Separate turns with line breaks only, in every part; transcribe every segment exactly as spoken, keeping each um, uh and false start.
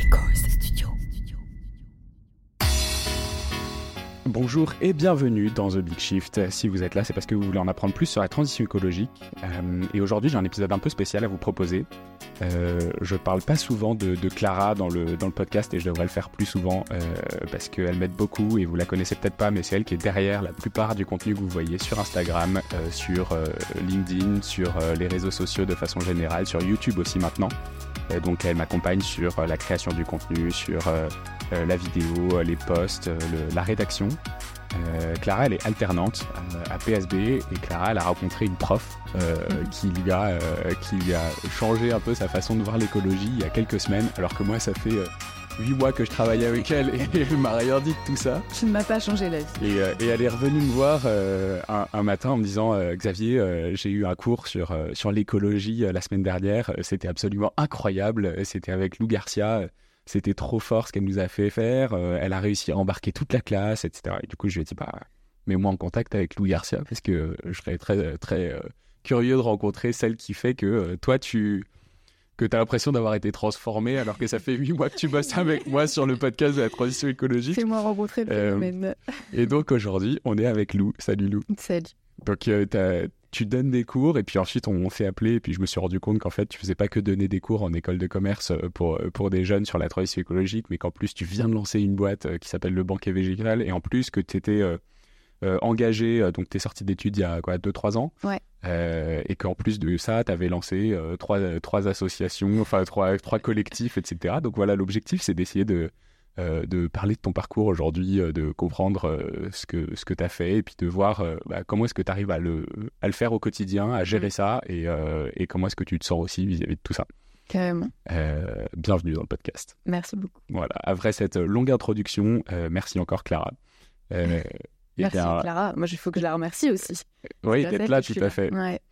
Echoes Studio.
Bonjour et bienvenue dans The Big Shift. Si vous êtes là, c'est parce que vous voulez en apprendre plus sur la transition écologique. Euh, et aujourd'hui, j'ai un épisode un peu spécial à vous proposer. Euh, je parle pas souvent de, de Clara dans le, dans le podcast et je devrais le faire plus souvent euh, parce qu'elle m'aide beaucoup et vous la connaissez peut-être pas, mais c'est elle qui est derrière la plupart du contenu que vous voyez sur Instagram, euh, sur euh, LinkedIn, sur euh, les réseaux sociaux de façon générale, sur YouTube aussi maintenant. Euh, donc elle m'accompagne sur euh, la création du contenu, sur euh, euh, la vidéo, euh, les posts, euh, le, la rédaction. Euh, Clara, elle est alternante euh, à P S B et Clara, elle a rencontré une prof euh, mmh. qui, lui a, euh, qui lui a changé un peu sa façon de voir l'écologie il y a quelques semaines, alors que moi, ça fait euh, huit mois que je travaille avec elle et elle m'a rien dit de tout ça.
Tu ne m'as pas changé la vie.
Et, euh, et elle est revenue me voir euh, un, un matin en me disant euh, « Xavier, euh, j'ai eu un cours sur, euh, sur l'écologie euh, la semaine dernière, c'était absolument incroyable, c'était avec Lou Garcia ». C'était trop fort ce qu'elle nous a fait faire. Euh, elle a réussi à embarquer toute la classe, et cetera. Et du coup, je lui ai dit, bah, mets-moi en contact avec Lou Garcia parce que euh, je serais très, très euh, curieux de rencontrer celle qui fait que euh, toi, tu que as l'impression d'avoir été transformé alors que ça fait huit mois que tu bosses avec moi sur le podcast de la transition écologique.
Fais-moi rencontrer le
euh,
phénomène.
Et donc, aujourd'hui, on est avec Lou. Salut Lou.
Salut.
Donc, euh, t'as... tu donnes des cours et puis ensuite on, on s'est appelé et puis je me suis rendu compte qu'en fait tu faisais pas que donner des cours en école de commerce pour, pour des jeunes sur la transition écologique, mais qu'en plus tu viens de lancer une boîte qui s'appelle Le Banquet Végétal et en plus que tu étais euh, euh, engagé, euh, donc tu es sorti d'études il y a quoi, deux trois ans.
Ouais.
Euh, et qu'en plus de ça tu avais lancé euh, trois, trois associations, enfin trois, trois collectifs, et cetera. Donc voilà, l'objectif c'est d'essayer de Euh, de parler de ton parcours aujourd'hui, euh, de comprendre euh, ce que, ce que tu as fait et puis de voir euh, bah, comment est-ce que tu arrives à le, à le faire au quotidien, à gérer mmh. ça et, euh, et comment est-ce que tu te sens aussi vis-à-vis de tout ça.
Carrément.
Euh, bienvenue dans le podcast.
Merci beaucoup.
Voilà, après cette longue introduction, euh, merci encore Clara. Euh,
merci
bien...
Clara, moi il faut que je la remercie aussi.
Oui, d'être là, tout à fait.
Ouais.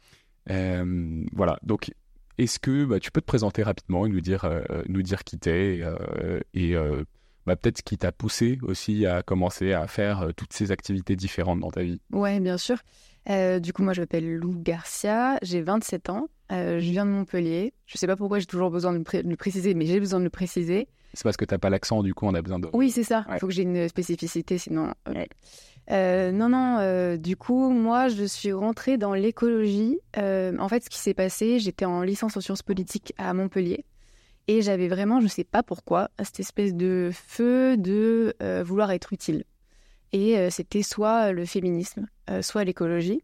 Euh, voilà, donc est-ce que bah, tu peux te présenter rapidement et nous dire, euh, nous dire qui t'es euh, et euh, bah, peut-être ce qui t'a poussé aussi à commencer à faire euh, toutes ces activités différentes dans ta vie.
Ouais, bien sûr. Euh, du coup, moi, je m'appelle Lou Garcia, j'ai vingt-sept ans, euh, je viens de Montpellier. Je sais pas pourquoi j'ai toujours besoin de le, pré- de le préciser, mais j'ai besoin de le préciser.
C'est parce que t'as pas l'accent, du coup, on a besoin de...
Oui, c'est ça. Il ouais. faut que j'ai une spécificité, sinon... Ouais. Euh, non, non, euh, du coup, moi, je suis rentrée dans l'écologie. Euh, en fait, ce qui s'est passé, j'étais en licence en sciences politiques à Montpellier. Et j'avais vraiment, je ne sais pas pourquoi, cette espèce de feu de euh, vouloir être utile. Et euh, c'était soit le féminisme, euh, soit l'écologie.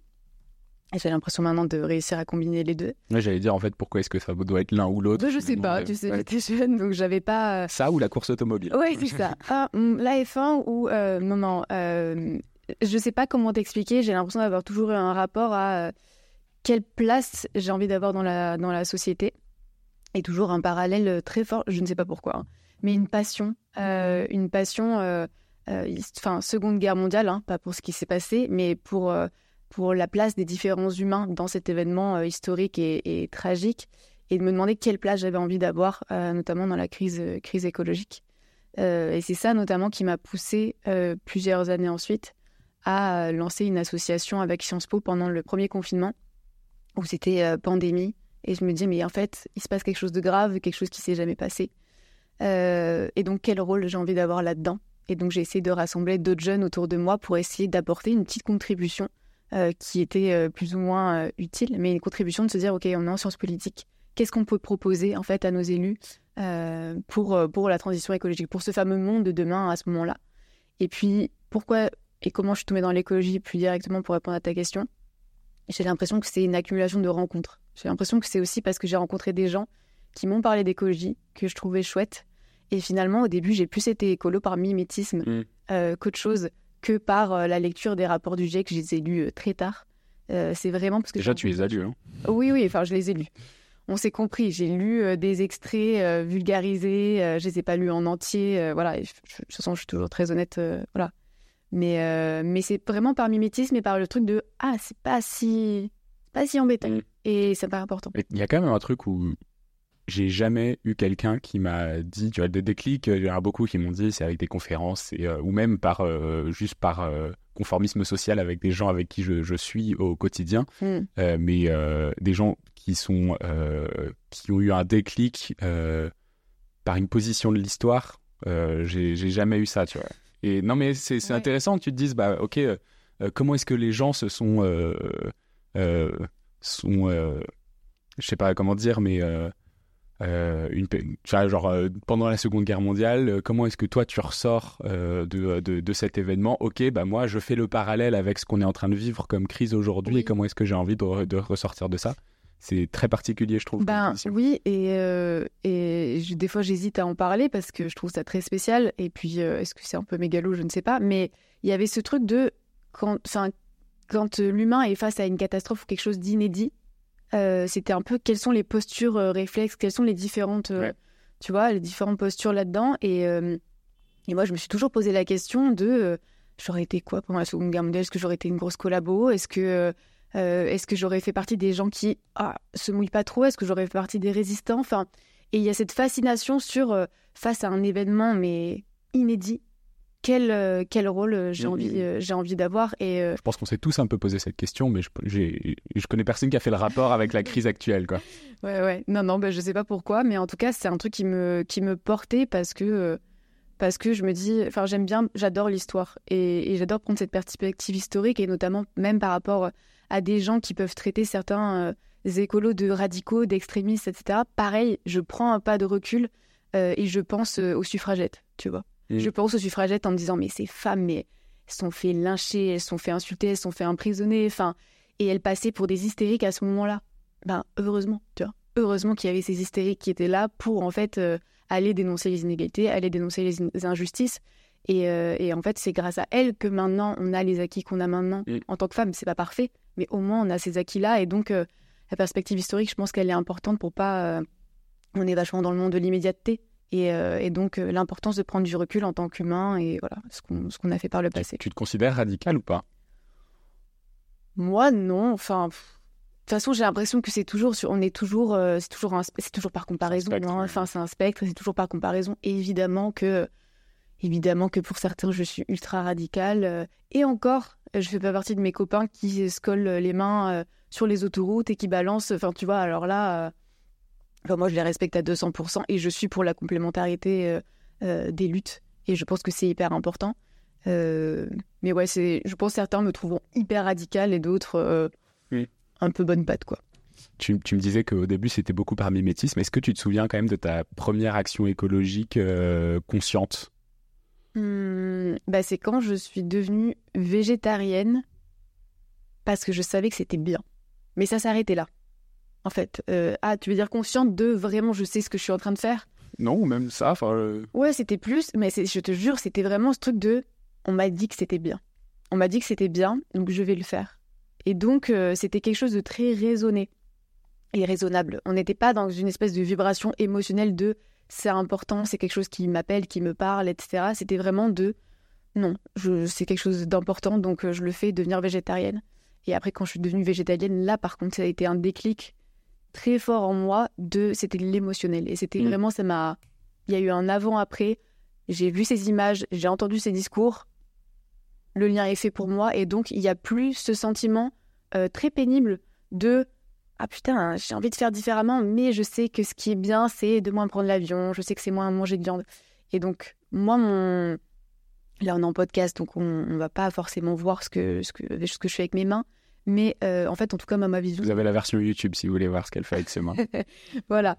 Et j'ai l'impression maintenant de réussir à combiner les deux.
Ouais, j'allais dire, en fait, pourquoi est-ce que ça doit être l'un ou l'autre?
Je ne sais pas,
euh,
tu sais,
ouais.
j'étais jeune, donc j'avais pas... Euh...
Ça ou la course automobile?
Oui, c'est ça. Ah, la F un ou... Euh, non, non, euh, je ne sais pas comment t'expliquer. J'ai l'impression d'avoir toujours eu un rapport à euh, quelle place j'ai envie d'avoir dans la, dans la société. Et toujours un parallèle très fort, je ne sais pas pourquoi, hein, mais une passion, euh, une passion, euh, euh, enfin, Seconde Guerre mondiale, hein, pas pour ce qui s'est passé, mais pour, euh, pour la place des différents humains dans cet événement euh, historique et, et tragique, et de me demander quelle place j'avais envie d'avoir, euh, notamment dans la crise, euh, crise écologique. Euh, et c'est ça notamment qui m'a poussée euh, plusieurs années ensuite à lancer une association avec Sciences Po pendant le premier confinement, où c'était euh, pandémie. Et je me dis, mais en fait, il se passe quelque chose de grave, quelque chose qui ne s'est jamais passé. Euh, et donc, quel rôle j'ai envie d'avoir là-dedans? Et donc, j'ai essayé de rassembler d'autres jeunes autour de moi pour essayer d'apporter une petite contribution euh, qui était euh, plus ou moins euh, utile, mais une contribution de se dire, OK, on est en sciences politiques. Qu'est-ce qu'on peut proposer, en fait, à nos élus euh, pour, pour la transition écologique, pour ce fameux monde de demain à ce moment-là? Et puis, pourquoi et comment je suis tombée dans l'écologie plus directement pour répondre à ta question? J'ai l'impression que c'est une accumulation de rencontres. J'ai l'impression que c'est aussi parce que j'ai rencontré des gens qui m'ont parlé d'écologie, que je trouvais chouette. Et finalement, au début, j'ai plus été écolo par mimétisme mmh. euh, qu'autre chose, que par euh, la lecture des rapports du GIEC que je les ai lus euh, très tard. Euh, c'est vraiment parce que...
Déjà, tu les as lus, hein?
Oui, oui, enfin, je les ai lus. On s'est compris. J'ai lu euh, des extraits euh, vulgarisés. Euh, je les ai pas lus en entier. Euh, voilà. Et, de toute façon, je suis toujours très honnête. Euh, voilà. Mais, euh, mais c'est vraiment par mimétisme et par le truc de « Ah, c'est pas si, c'est pas si embêtant. Mmh. » Et ça me paraît important.
Il y a quand même un truc où j'ai jamais eu quelqu'un qui m'a dit, tu vois, des déclics, il y en a beaucoup qui m'ont dit, c'est avec des conférences, et, euh, ou même par, euh, juste par euh, conformisme social avec des gens avec qui je, je suis au quotidien, mm. euh, mais euh, des gens qui, sont, euh, qui ont eu un déclic euh, par une position de l'histoire, euh, j'ai, j'ai jamais eu ça, tu vois. Et non, mais c'est, c'est ouais. intéressant que tu te dises, bah, ok, euh, comment est-ce que les gens se sont, euh, euh, sont, euh, je sais pas comment dire, mais euh, euh, une, tu vois, genre euh, pendant la Seconde Guerre mondiale, euh, comment est-ce que toi tu ressors euh, de, de, de cet événement? Ok, bah moi je fais le parallèle avec ce qu'on est en train de vivre comme crise aujourd'hui, oui. Et comment est-ce que j'ai envie de, de ressortir de ça? C'est très particulier, je trouve.
Ben oui, et, euh, et je, des fois j'hésite à en parler parce que je trouve ça très spécial. Et puis, euh, est-ce que c'est un peu mégalo? Je ne sais pas. Mais il y avait ce truc de quand, quand l'humain est face à une catastrophe ou quelque chose d'inédit, euh, c'était un peu quelles sont les postures euh, réflexes, quelles sont les différentes, euh, ouais. tu vois, les différentes postures là-dedans. Et, euh, et moi, je me suis toujours posé la question de euh, j'aurais été quoi pendant la Seconde Guerre mondiale? Est-ce que j'aurais été une grosse collabo? Est-ce que euh, Euh, est-ce que j'aurais fait partie des gens qui ah, se mouillent pas trop? Est-ce que j'aurais fait partie des résistants? Enfin, et il y a cette fascination sur, euh, face à un événement, mais inédit, quel, euh, quel rôle j'ai, mmh. envie, euh, j'ai envie d'avoir. Et, euh...
Je pense qu'on s'est tous un peu posé cette question, mais je, j'ai, je connais personne qui a fait le rapport avec la crise actuelle, quoi.
Ouais, ouais. Non, non, bah, je sais pas pourquoi, mais en tout cas, c'est un truc qui me, qui me portait parce que... Euh... Parce que je me dis, enfin j'aime bien, j'adore l'histoire et, et j'adore prendre cette perspective historique et notamment même par rapport à des gens qui peuvent traiter certains euh, écolos de radicaux, d'extrémistes, et cetera. Pareil, je prends un pas de recul euh, et je pense euh, aux suffragettes, tu vois. Mmh. Je pense aux suffragettes en me disant, mais ces femmes, mais elles sont fait lyncher, elles sont fait insulter, elles sont fait emprisonner, enfin, et elles passaient pour des hystériques à ce moment-là. Ben heureusement, tu vois. Heureusement qu'il y avait ces hystériques qui étaient là pour en fait euh, aller dénoncer les inégalités, aller dénoncer les, in- les injustices. Et, euh, et en fait, c'est grâce à elles que maintenant, on a les acquis qu'on a maintenant. Mmh. En tant que femme, c'est pas parfait, mais au moins, on a ces acquis-là. Et donc, euh, la perspective historique, je pense qu'elle est importante pour pas... Euh, on est vachement dans le monde de l'immédiateté. Et, euh, et donc, euh, l'importance de prendre du recul en tant qu'humain et voilà, ce qu'on, ce qu'on a fait par le passé.
Tu, tu te considères radicale ou pas?
Moi, non. Enfin... Pff... De toute façon, j'ai l'impression que c'est toujours, sur, on est toujours, euh, c'est toujours, un, c'est toujours par comparaison. C'est hein. Enfin, c'est un spectre, c'est toujours par comparaison. Et évidemment que, évidemment que pour certains, je suis ultra radicale. Euh, et encore, je fais pas partie de mes copains qui se collent les mains euh, sur les autoroutes et qui balancent. Enfin, tu vois. Alors là, euh, enfin, moi, je les respecte à deux cents pour cent et je suis pour la complémentarité euh, euh, des luttes. Et je pense que c'est hyper important. Euh, mais ouais, c'est, je pense que certains me trouveront hyper radicale et d'autres. Euh, oui. Un peu bonne patte, quoi.
Tu, tu me disais qu'au début, c'était beaucoup par mimétisme. Est-ce que tu te souviens quand même de ta première action écologique euh, consciente?
Hum, bah c'est quand je suis devenue végétarienne parce que je savais que c'était bien. Mais ça s'arrêtait là, en fait. Euh, ah, tu veux dire consciente de vraiment je sais ce que je suis en train de faire?
Non, même ça. Enfin. Euh...
Ouais, c'était plus, mais c'est, je te jure, c'était vraiment ce truc de on m'a dit que c'était bien. On m'a dit que c'était bien, donc je vais le faire. Et donc, euh, c'était quelque chose de très raisonné et raisonnable. On n'était pas dans une espèce de vibration émotionnelle de « c'est important, c'est quelque chose qui m'appelle, qui me parle, et cetera » C'était vraiment de « non, je, c'est quelque chose d'important, donc euh, je le fais, devenir végétarienne ». Et après, quand je suis devenue végétalienne, là, par contre, ça a été un déclic très fort en moi. De, c'était l'émotionnel. Et c'était mmh. vraiment, ça m'a... Il y a eu un avant-après. J'ai vu ces images, j'ai entendu ces discours. Le lien est fait pour moi et donc il n'y a plus ce sentiment euh, très pénible de « Ah putain, j'ai envie de faire différemment, mais je sais que ce qui est bien, c'est de moins prendre l'avion, je sais que c'est moins manger de viande. » Et donc, moi, mon... là, on est en podcast, donc on ne va pas forcément voir ce que, ce, que, ce que je fais avec mes mains, mais euh, en fait, en tout cas, ma vision...
Vous avez la version YouTube si vous voulez voir ce qu'elle fait avec ses mains.
Voilà.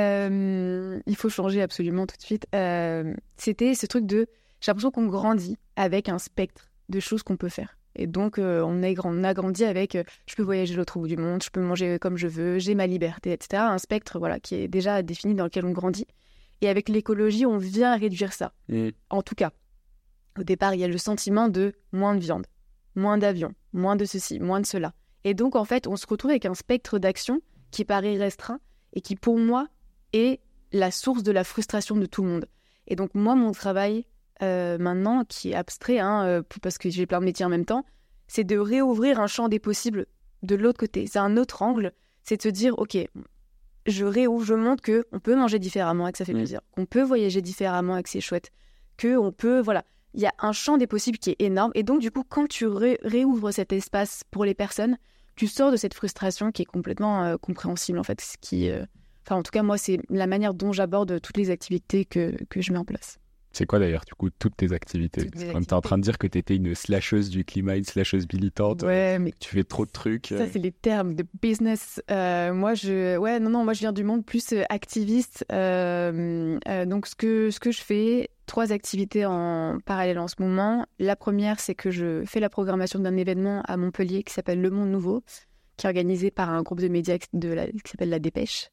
Euh, il faut changer absolument tout de suite. Euh, c'était ce truc de... J'ai l'impression qu'on grandit avec un spectre de choses qu'on peut faire. Et donc, euh, on, a, on a grandi avec euh, je peux voyager de l'autre bout du monde, je peux manger comme je veux, j'ai ma liberté, et cetera. Un spectre voilà, qui est déjà défini dans lequel on grandit. Et avec l'écologie, on vient réduire ça. Mmh. En tout cas, au départ, il y a le sentiment de moins de viande, moins d'avions, moins de ceci, moins de cela. Et donc, en fait, on se retrouve avec un spectre d'action qui paraît restreint et qui, pour moi, est la source de la frustration de tout le monde. Et donc, moi, mon travail... Euh, maintenant, qui est abstrait, hein, euh, parce que j'ai plein de métiers en même temps, c'est de réouvrir un champ des possibles de l'autre côté. C'est un autre angle, c'est de se dire, ok, je réouvre, je montre qu'on peut manger différemment et que ça fait mmh. plaisir, qu'on peut voyager différemment et que c'est chouette, qu'on peut, voilà, il y a un champ des possibles qui est énorme. Et donc, du coup, quand tu ré- réouvres cet espace pour les personnes, tu sors de cette frustration qui est complètement euh, compréhensible, en fait, ce qui... Euh, Enfin, en tout cas, moi, c'est la manière dont j'aborde toutes les activités que, que je mets en place.
C'est quoi d'ailleurs, du coup, toutes tes activités?
Toutes mes
Quand tu es en train de dire que tu étais une slasheuse du climat, une slasheuse militante,
Ouais, mais
tu fais trop de trucs.
ça, c'est les termes de business. Euh, moi, je, ouais, non, non, moi, je viens du monde plus euh, activiste. Euh, euh, donc, ce que, ce que je fais, trois activités en parallèle en ce moment. La première, c'est que je fais la programmation d'un événement à Montpellier qui s'appelle Le Monde Nouveau, qui est organisé par un groupe de médias de la, qui s'appelle La Dépêche.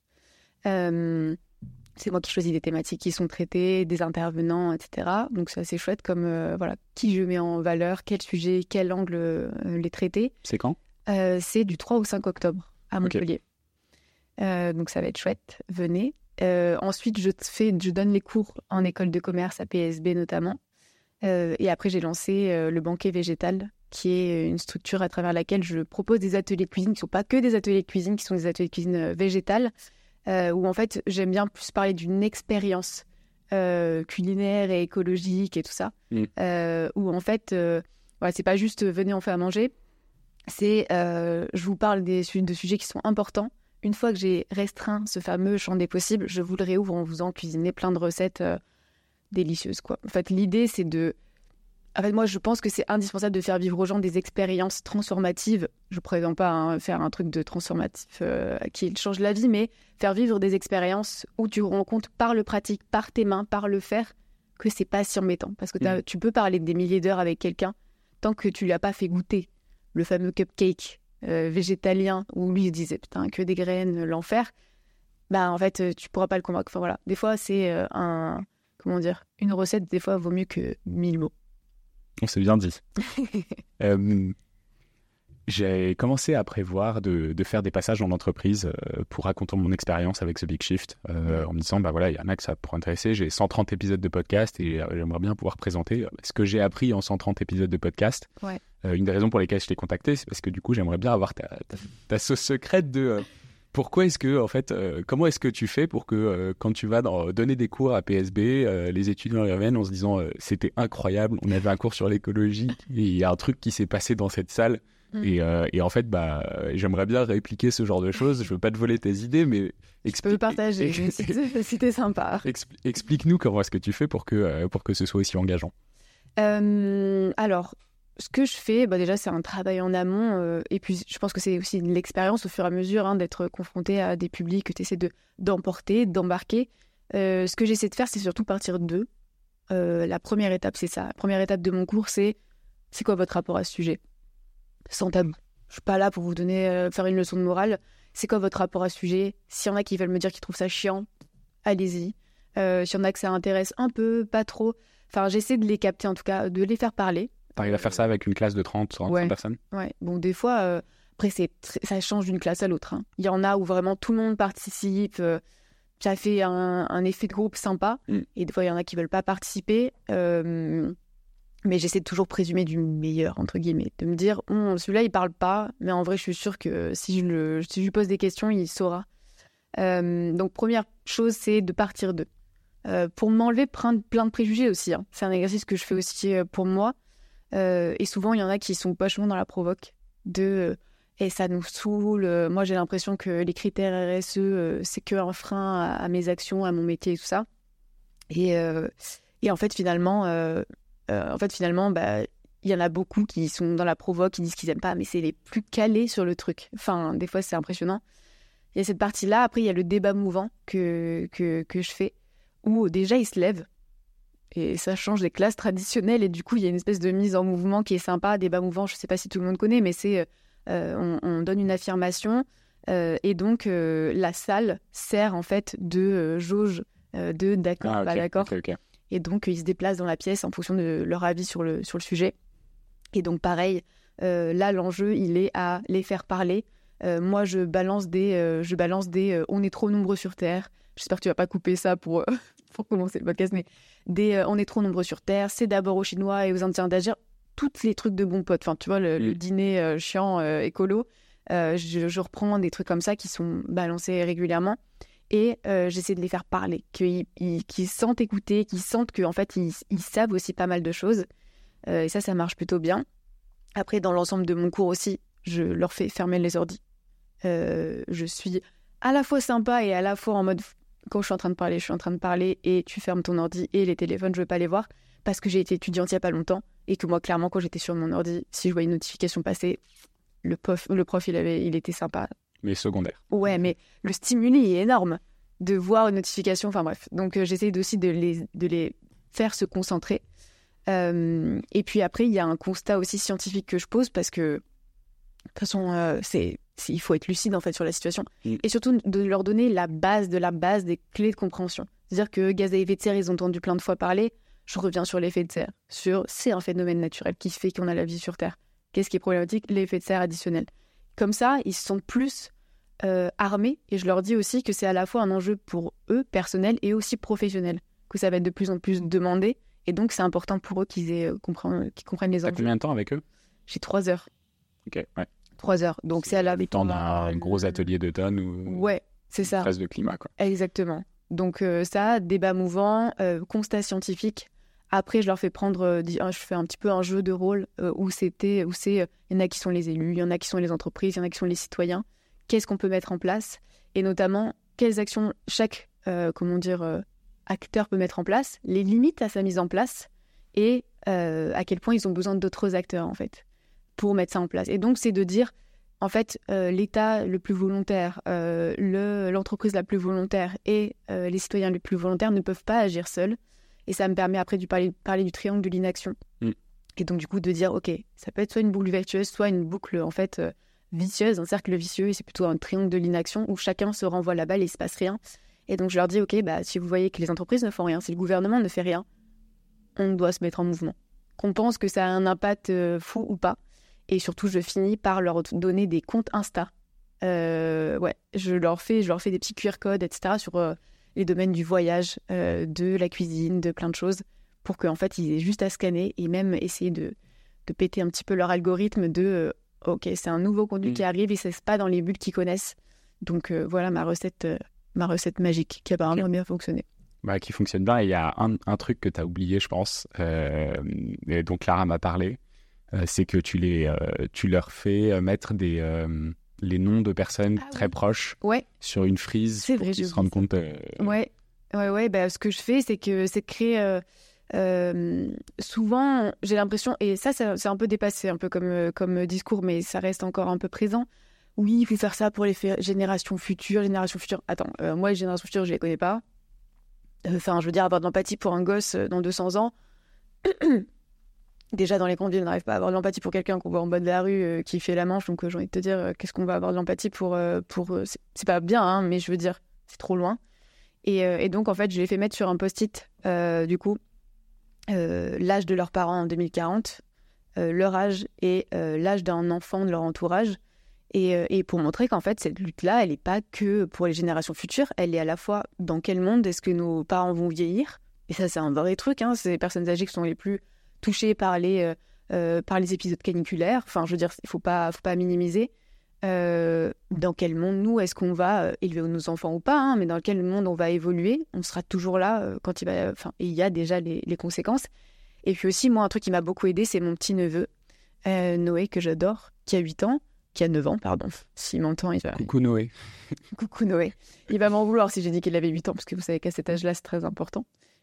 Euh, c'est moi qui choisis des thématiques qui sont traitées, des intervenants, et cetera. Donc c'est assez chouette comme euh, voilà, qui je mets en valeur, quel sujet, quel angle euh, les traiter.
C'est quand?
euh, C'est du trois au cinq octobre à Montpellier. Okay. Euh, donc ça va être chouette, venez. Euh, ensuite, je, fais, je donne les cours en école de commerce à P S B notamment. Euh, et après, j'ai lancé euh, le banquet végétal, qui est une structure à travers laquelle je propose des ateliers de cuisine qui ne sont pas que des ateliers de cuisine, qui sont des ateliers de cuisine euh, végétale. Euh, où en fait j'aime bien plus parler d'une expérience euh, culinaire et écologique et tout ça, mmh. euh, où en fait euh, ouais, c'est pas juste euh, venez on fait à manger, c'est euh, je vous parle des, de sujets qui sont importants. Une fois que j'ai restreint ce fameux champ des possibles, je vous le réouvre en vous faisant cuisiner plein de recettes euh, délicieuses quoi. En fait l'idée c'est de En fait, moi, je pense que c'est indispensable de faire vivre aux gens des expériences transformatives. Je ne prétends pas hein, faire un truc de transformatif euh, qui change la vie, mais faire vivre des expériences où tu rends compte par le pratique, par tes mains, par le faire, que c'est pas si embêtant. Parce que mmh. tu peux parler des milliers d'heures avec quelqu'un tant que tu lui as pas fait goûter le fameux cupcake euh, végétalien où lui il disait putain que des graines, l'enfer. Bah en fait, tu pourras pas le convaincre. Enfin voilà, des fois c'est euh, un comment dire, une recette des fois vaut mieux que mille mots.
On s'est bien dit. euh, j'ai commencé à prévoir de, de faire des passages en entreprise euh, pour raconter mon expérience avec The Big Shift, euh, en me disant, bah voilà, il y en a que ça pourrait intéresser. J'ai cent trente épisodes de podcast et euh, j'aimerais bien pouvoir présenter ce que j'ai appris en cent trente épisodes de podcast.
Ouais.
Euh, une des raisons pour lesquelles je t'ai contacté, c'est parce que du coup, j'aimerais bien avoir ta, ta, ta sauce secrète de... Euh, Pourquoi est-ce que, en fait, euh, comment est-ce que tu fais pour que euh, quand tu vas dans, donner des cours à P S B, euh, les étudiants y reviennent en se disant euh, c'était incroyable, on avait un cours sur l'écologie et il y a un truc qui s'est passé dans cette salle mmh. et, euh, et en fait, bah, j'aimerais bien répliquer ce genre de choses. Je veux pas te voler tes idées, mais
expli- je peux partager si, si t'es sympa.
Expli- explique-nous comment est-ce que tu fais pour que euh, pour que ce soit aussi engageant.
Euh, alors. Ce que je fais, bah déjà, c'est un travail en amont. Euh, et puis, je pense que c'est aussi l'expérience au fur et à mesure hein, d'être confronté à des publics que tu essaies de, d'emporter, d'embarquer. Euh, ce que j'essaie de faire, c'est surtout partir d'eux. Euh, la première étape, c'est ça. La première étape de mon cours, c'est c'est quoi votre rapport à ce sujet ? Sans tabou. Je suis pas là pour vous donner, euh, faire une leçon de morale. C'est quoi votre rapport à ce sujet ? S'il y en a qui veulent me dire qu'ils trouvent ça chiant, allez-y. Euh, s'il y en a que ça intéresse un peu, pas trop. Enfin, j'essaie de les capter, en tout cas, de les faire parler.
T'arrives à faire ça avec une classe de trente, trente
ouais.
personnes ?
Ouais. Bon, des fois, euh, après, c'est tr- ça change d'une classe à l'autre. Hein. Il y en a où vraiment tout le monde participe, euh, ça fait un, un effet de groupe sympa. Mm. Et des fois, il y en a qui ne veulent pas participer. Euh, mais j'essaie de toujours présumer du meilleur, entre guillemets. De me dire, oh, celui-là, il ne parle pas. Mais en vrai, je suis sûre que si je, le, si je lui pose des questions, il saura. Euh, donc, première chose, c'est de partir d'eux. Euh, pour m'enlever plein, plein de préjugés aussi. Hein. C'est un exercice que je fais aussi pour moi. Euh, et souvent, il y en a qui sont vachement dans la provoque de euh, « et ça nous saoule euh, ». Moi, j'ai l'impression que les critères R S E, euh, c'est qu'un frein à, à mes actions, à mon métier et tout ça. Et, euh, et en fait, finalement, euh, euh, en fait, finalement, bah, il y en a beaucoup qui sont dans la provoque, qui disent qu'ils n'aiment pas, mais c'est les plus calés sur le truc. Enfin, des fois, c'est impressionnant. Il y a cette partie-là. Après, il y a le débat mouvant que, que, que je fais, où déjà, ils se lèvent. Et ça change des classes traditionnelles. Et du coup, il y a une espèce de mise en mouvement qui est sympa. Débat mouvant, je ne sais pas si tout le monde connaît, mais c'est euh, on, on donne une affirmation. Euh, et donc, euh, la salle sert en fait de euh, jauge euh, de d'accord, ah, okay, pas d'accord.
Okay, okay.
Et donc, ils se déplacent dans la pièce en fonction de leur avis sur le, sur le sujet. Et donc, pareil, euh, là, l'enjeu, il est à les faire parler. Euh, moi, je balance des, euh, je balance des euh, on est trop nombreux sur Terre. J'espère que tu vas pas couper ça pour, euh, pour commencer le podcast, mais des euh, on est trop nombreux sur Terre, c'est d'abord aux Chinois et aux Indiens d'agir. Tous les trucs de bons potes. Enfin, tu vois, le, mmh. le dîner euh, chiant euh, écolo, euh, je, je reprends des trucs comme ça qui sont balancés régulièrement et euh, j'essaie de les faire parler, qu'ils, ils, qu'ils sentent écouter, qu'ils sentent qu'en fait, ils, ils savent aussi pas mal de choses. Euh, et ça, ça marche plutôt bien. Après, dans l'ensemble de mon cours aussi, je leur fais fermer les ordis. Euh, je suis à la fois sympa et à la fois en mode quand je suis en train de parler, je suis en train de parler et tu fermes ton ordi et les téléphones, je veux pas les voir parce que j'ai été étudiante il y a pas longtemps et que moi clairement quand j'étais sur mon ordi, si je voyais une notification passer, le prof, le prof il avait, il était sympa.
Mais secondaire.
Ouais, mais le stimuli est énorme de voir une notification. Enfin bref, donc euh, j'essaie aussi de les, de les faire se concentrer. Euh, et puis après, il y a un constat aussi scientifique que je pose parce que de toute façon, euh, c'est, c'est, il faut être lucide en fait sur la situation mm. et surtout de leur donner la base de la base des clés de compréhension. C'est-à-dire que gaz à effet de serre, ils ont entendu plein de fois parler. Je reviens sur l'effet de serre. Sur c'est un phénomène naturel qui fait qu'on a la vie sur Terre. Qu'est-ce qui est problématique? L'effet de serre additionnel. Comme ça, ils se sentent plus euh, armés et je leur dis aussi que c'est à la fois un enjeu pour eux personnel et aussi professionnel, que ça va être de plus en plus demandé. Et donc, c'est important pour eux qu'ils, aient, euh, comprennent, qu'ils comprennent les enjeux.
T'as combien de temps avec eux?
J'ai trois heures.
Ok, ouais.
Trois heures. Donc, c'est, c'est à la...
le temps d'un gros atelier d'automne ou...
Ouais, c'est ça.
Stress de climat, quoi. Exactement.
Donc, euh, ça, débat mouvant, euh, constat scientifique. Après, je leur fais prendre... Euh, je fais un petit peu un jeu de rôle euh, où, c'était, où c'est... Il euh, y en a qui sont les élus, il y en a qui sont les entreprises, il y en a qui sont les citoyens. Qu'est-ce qu'on peut mettre en place? Et notamment, quelles actions chaque, euh, comment dire... Euh, acteur peut mettre en place, les limites à sa mise en place et euh, à quel point ils ont besoin d'autres acteurs, en fait, pour mettre ça en place. Et donc, c'est de dire, en fait, euh, l'État le plus volontaire, euh, le, l'entreprise la plus volontaire et euh, les citoyens les plus volontaires ne peuvent pas agir seuls. Et ça me permet après de parler, parler du triangle de l'inaction. Mm. Et donc, du coup, de dire, OK, ça peut être soit une boucle vertueuse, soit une boucle, en fait, euh, vicieuse, un cercle vicieux, et c'est plutôt un triangle de l'inaction où chacun se renvoie la balle et il ne se passe rien. Et donc, je leur dis, OK, bah, si vous voyez que les entreprises ne font rien, si le gouvernement ne fait rien, on doit se mettre en mouvement. Qu'on pense que ça a un impact euh, fou ou pas. Et surtout, je finis par leur donner des comptes Insta. Euh, ouais, je leur fais, je leur fais des petits Q R codes, et cetera sur euh, les domaines du voyage, euh, de la cuisine, de plein de choses, pour qu'en fait, ils aient juste à scanner et même essayer de, de péter un petit peu leur algorithme de euh, OK, c'est un nouveau contenu mmh. qui arrive et c'est pas dans les bulles qu'ils connaissent. Donc euh, voilà ma recette... Euh, ma recette magique qui apparemment a bien fonctionné.
Bah, qui fonctionne bien. Et il y a un, un truc que tu as oublié, je pense, euh, et dont Clara m'a parlé, euh, c'est que tu, les, euh, tu leur fais mettre des, euh, les noms de personnes ah, très oui. proches
ouais.
sur une frise
c'est
pour
vrai,
qu'ils se rendent compte. Euh...
Ouais, ouais, ouais. Bah, ce que je fais, c'est que c'est créer... Euh, euh, souvent, j'ai l'impression, et ça, c'est, c'est un peu dépassé, un peu comme, comme discours, mais ça reste encore un peu présent. Oui, il faut faire ça pour les générations futures, générations futures. Attends, euh, moi, les générations futures, je les connais pas. Enfin, euh, je veux dire, avoir de l'empathie pour un gosse euh, dans deux cents ans. Déjà, dans les grandes villes, on n'arrive pas à avoir de l'empathie pour quelqu'un qu'on voit en bas de la rue euh, qui fait la manche. Donc, euh, j'ai envie de te dire, euh, qu'est-ce qu'on va avoir de l'empathie pour... Euh, pour euh, c'est, c'est pas bien, hein, mais je veux dire, c'est trop loin. Et, euh, et donc, en fait, je les fais mettre sur un post-it, euh, du coup, euh, l'âge de leurs parents en deux mille quarante, euh, leur âge et euh, l'âge d'un enfant de leur entourage. Et, euh, et pour montrer qu'en fait, cette lutte-là, elle n'est pas que pour les générations futures, elle est à la fois dans quel monde est-ce que nos parents vont vieillir. Et ça, c'est un vrai truc, hein, c'est les personnes âgées qui sont les plus touchées par les, euh, euh, par les épisodes caniculaires. Enfin, je veux dire, il ne faut pas, faut pas minimiser. Euh, dans quel monde, nous, est-ce qu'on va euh, élever nos enfants ou pas, hein, mais dans quel monde on va évoluer. On sera toujours là euh, quand il va... Enfin, et il y a déjà les, les conséquences. Et puis aussi, moi, un truc qui m'a beaucoup aidé, c'est mon petit-neveu, euh, Noé, que j'adore, qui a huit ans. Qui a neuf ans, pardon. S'il m'entend, il va...
Coucou Noé.
Coucou Noé. Il va m'en vouloir si j'ai dit qu'il avait huit ans, parce que vous savez qu'à cet âge-là, c'est très important.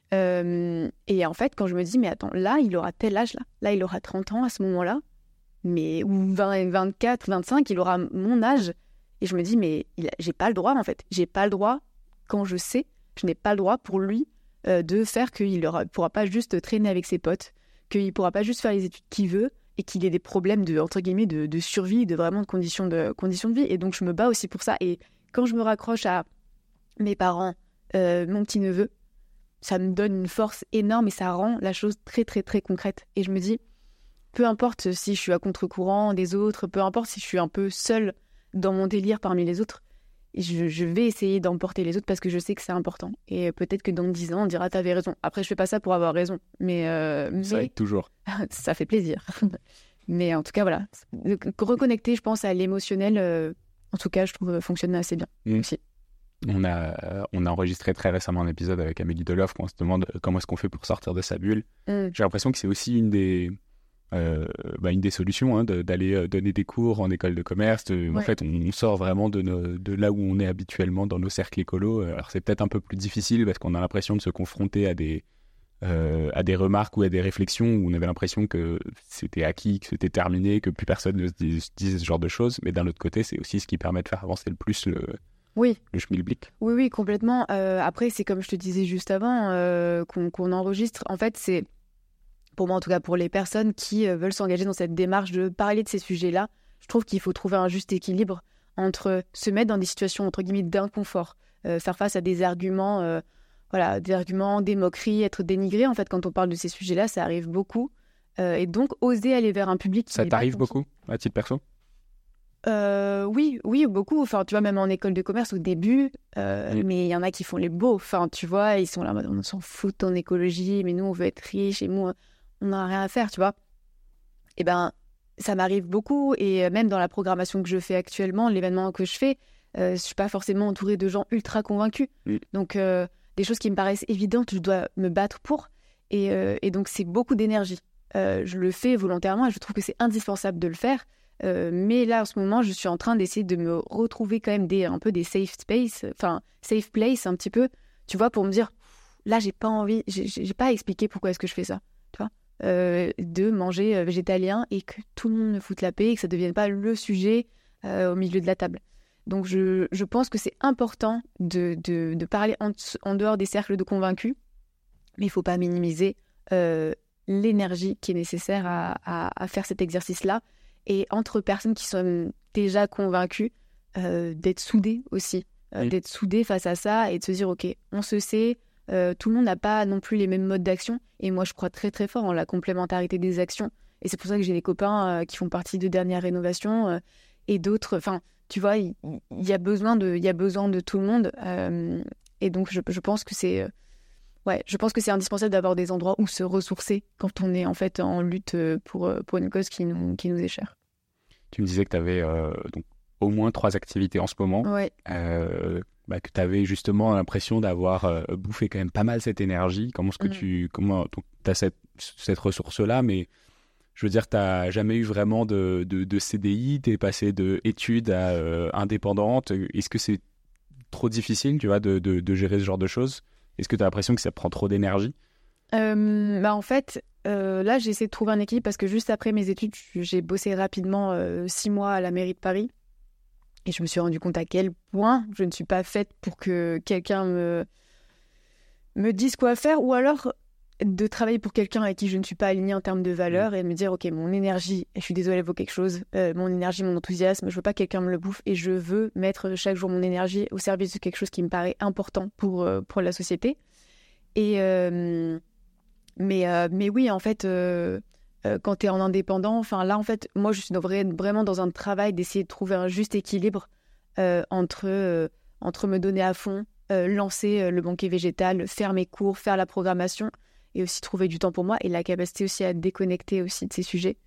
Euh, et en fait, quand je me dis, mais attends, là, il aura tel âge, là. Là, il aura trente ans à ce moment-là. Mais, ou vingt, vingt-quatre, vingt-cinq, il aura mon âge. Et je me dis, mais il a... j'ai pas le droit, en fait. J'ai pas le droit, quand je sais, je n'ai pas le droit pour lui euh, de faire qu'il ne pourra pas juste traîner avec ses potes, qu'il ne pourra pas juste faire les études qu'il veut, et qu'il ait des problèmes de, entre guillemets, de, de survie, de vraiment de conditions, de conditions de vie. Et donc, je me bats aussi pour ça. Et quand je me raccroche à mes parents, euh, mon petit-neveu, ça me donne une force énorme et ça rend la chose très, très, très concrète. Et je me dis, peu importe si je suis à contre-courant des autres, peu importe si je suis un peu seule dans mon délire parmi les autres, je, je vais essayer d'emporter les autres parce que je sais que c'est important. Et peut-être que dans dix ans, on dira « t'avais raison ». Après, je fais pas ça pour avoir raison. Mais, euh,
ça
mais...
aide toujours.
Ça fait plaisir. Mais en tout cas, voilà. Reconnecter, je pense, à l'émotionnel, euh, en tout cas, je trouve fonctionne assez bien mmh. aussi.
On a, euh, on a enregistré très récemment un épisode avec Amélie Deloff où on se demande comment est-ce qu'on fait pour sortir de sa bulle. Mmh. J'ai l'impression que c'est aussi une des, euh, bah, une des solutions, hein, de, d'aller euh, donner des cours en école de commerce. De,
Ouais.
En fait, on, on sort vraiment de, nos, de là où on est habituellement dans nos cercles écolos. Alors, c'est peut-être un peu plus difficile parce qu'on a l'impression de se confronter à des, euh, à des remarques ou à des réflexions où on avait l'impression que c'était acquis, que c'était terminé, que plus personne ne se dise, se dise ce genre de choses. Mais d'un autre côté, c'est aussi ce qui permet de faire avancer le plus le,
Oui,
le schmilblick.
oui, oui, complètement. Euh, après, c'est comme je te disais juste avant, euh, qu'on, qu'on enregistre. En fait, c'est, pour moi en tout cas, pour les personnes qui euh, veulent s'engager dans cette démarche de parler de ces sujets-là, je trouve qu'il faut trouver un juste équilibre entre se mettre dans des situations, entre guillemets, d'inconfort, euh, faire face à des arguments, euh, voilà, des arguments, des moqueries, être dénigré. En fait, quand on parle de ces sujets-là, ça arrive beaucoup. Euh, et donc, oser aller vers un public qui
Ça
n'est pas
t'arrive
conquis.
beaucoup, à titre perso?
Euh, oui, oui, beaucoup. Enfin, tu vois, même en école de commerce au début, euh,
Mm.
mais il y en a qui font les beaux. Enfin, tu vois, ils sont là, en mode, on s'en fout de ton écologie, mais nous, on veut être riches et nous, on n'a rien à faire, tu vois. Et ben, ça m'arrive beaucoup. Et euh, même dans la programmation que je fais actuellement, l'événement que je fais, euh, je suis pas forcément entourée de gens ultra convaincus.
Mm.
Donc, euh, des choses qui me paraissent évidentes, je dois me battre pour. Et, euh, et donc, c'est beaucoup d'énergie. Euh, je le fais volontairement et je trouve que c'est indispensable de le faire. Euh, mais là, en ce moment, je suis en train d'essayer de me retrouver quand même des, un peu des safe space, enfin, safe place un petit peu, tu vois, pour me dire, là, j'ai pas envie, j'ai, j'ai pas à expliquer pourquoi est-ce que je fais ça, tu vois, euh, de manger euh, végétalien et que tout le monde me foute la paix et que ça devienne pas le sujet euh, au milieu de la table. Donc, je, je pense que c'est important de, de, de parler en, en dehors des cercles de convaincus, mais il faut pas minimiser euh, l'énergie qui est nécessaire à, à, à faire cet exercice-là. Et entre personnes qui sont déjà convaincues, euh, d'être soudées aussi, euh,
Oui.
d'être soudées face à ça et de se dire, OK, on se sait, euh, tout le monde n'a pas non plus les mêmes modes d'action. Et moi, je crois très, très fort en la complémentarité des actions. Et c'est pour ça que j'ai des copains euh, qui font partie de Dernière Rénovation euh, et d'autres. Enfin, tu vois, il y, y a besoin de, il y a besoin de tout le monde. Euh, et donc, je, je pense que c'est... Euh, Ouais, je pense que c'est indispensable d'avoir des endroits où se ressourcer quand on est en fait en lutte pour, pour une cause qui nous, qui nous est chère.
Tu me disais que tu avais euh, donc, au moins trois activités en ce moment,
Ouais.
euh, bah, que tu avais justement l'impression d'avoir euh, bouffé quand même pas mal cette énergie. Comment est-ce que
Mhm.
tu comment, tu as cette, cette ressource-là, mais je veux dire, tu n'as jamais eu vraiment de, de, de C D I, tu es passé de études à euh, indépendante. Est-ce que c'est trop difficile, tu vois, de, de, de gérer ce genre de choses? Est-ce que tu as l'impression que ça prend trop d'énergie?
Euh, bah en fait, euh, là, j'ai essayé de trouver un équilibre parce que juste après mes études, j'ai bossé rapidement euh, six mois à la mairie de Paris. Et je me suis rendu compte à quel point je ne suis pas faite pour que quelqu'un me, me dise quoi faire, ou alors de travailler pour quelqu'un avec qui je ne suis pas alignée en termes de valeurs et de me dire, OK, mon énergie, je suis désolée, elle vaut quelque chose, euh, mon énergie, mon enthousiasme, je veux pas que quelqu'un me le bouffe et je veux mettre chaque jour mon énergie au service de quelque chose qui me paraît important pour, euh, pour la société. Et, euh, mais, euh, mais oui, en fait, euh, euh, quand tu es en indépendant, enfin là, en fait, moi, je suis dans vrai- vraiment dans un travail d'essayer de trouver un juste équilibre euh, entre, euh, entre me donner à fond, euh, lancer euh, le banquet végétal, faire mes cours, faire la programmation, et aussi trouver du temps pour moi et la capacité aussi à déconnecter aussi de ces sujets.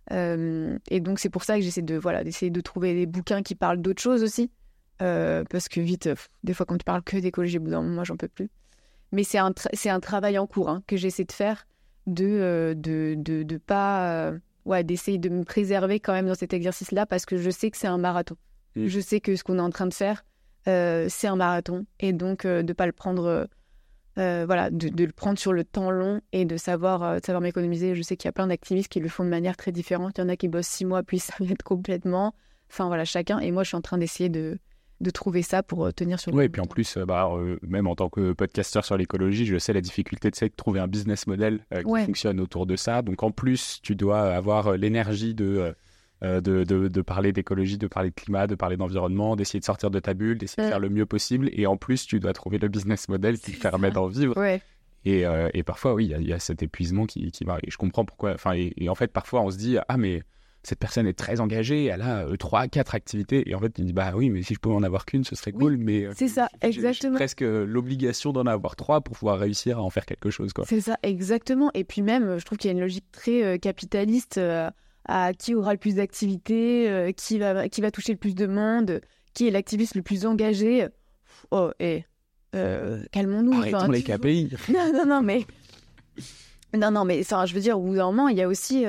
Euh, et donc, c'est pour ça que j'essaie de, voilà, d'essayer de trouver des bouquins qui parlent d'autres choses aussi, euh, parce que vite, pff, des fois, quand tu parles que d'écologie, au bout d'un moment, moi, j'en peux plus. Mais c'est un, tra- c'est un travail en cours hein, que j'essaie de faire, de euh, de, de, de pas... euh, ouais, d'essayer de me préserver quand même dans cet exercice-là, parce que je sais que c'est un marathon.
Mm.
Je sais que ce qu'on est en train de faire, euh, c'est un marathon. Et donc, euh, de pas le prendre... euh, euh, voilà, de, de le prendre sur le temps long et de savoir, euh, de savoir m'économiser. Je sais qu'il y a plein d'activistes qui le font de manière très différente. Il y en a qui bossent six mois, puis ça vient complètement. Enfin, voilà, chacun. Et moi, je suis en train d'essayer de, de trouver ça pour euh, tenir sur le
Oui, et
long
puis en
terme.
plus, euh, bah, euh, même en tant que podcasteur sur l'écologie, je sais la difficulté de, de trouver un business model euh, qui
Ouais.
fonctionne autour de ça. Donc en plus, tu dois avoir euh, l'énergie de, euh, de, de, de parler d'écologie, de parler de climat, de parler d'environnement, d'essayer de sortir de ta bulle, d'essayer de
Mm.
faire le mieux possible. Et en plus, tu dois trouver le business model qui te
C'est
permet
ça.
d'en vivre.
Ouais.
Et, euh, et parfois, oui, il y a- il y, a cet épuisement qui, qui va. Et je comprends pourquoi. Enfin, et, et en fait, parfois, on se dit, ah, mais cette personne est très engagée, elle a euh, trois, quatre activités. Et en fait, tu dis, bah oui, mais si je pouvais en avoir qu'une, ce serait
Oui,
cool. Mais euh,
c'est ça,
j'ai- j'ai
exactement.
presque euh, l'obligation d'en avoir trois pour pouvoir réussir à en faire quelque chose, quoi.
C'est ça, exactement. Et puis même, euh, je trouve qu'il y a une logique très euh, capitaliste euh, à qui aura le plus d'activités, euh, qui va, qui va toucher le plus de monde, qui est l'activiste le plus engagé. Oh, et euh, calmons-nous.
Arrêtons
enfin,
les
tu vois.
K P I.
Non, non, non, mais... Non, non, mais enfin, je veux dire, au bout d'un moment, il y a aussi... euh,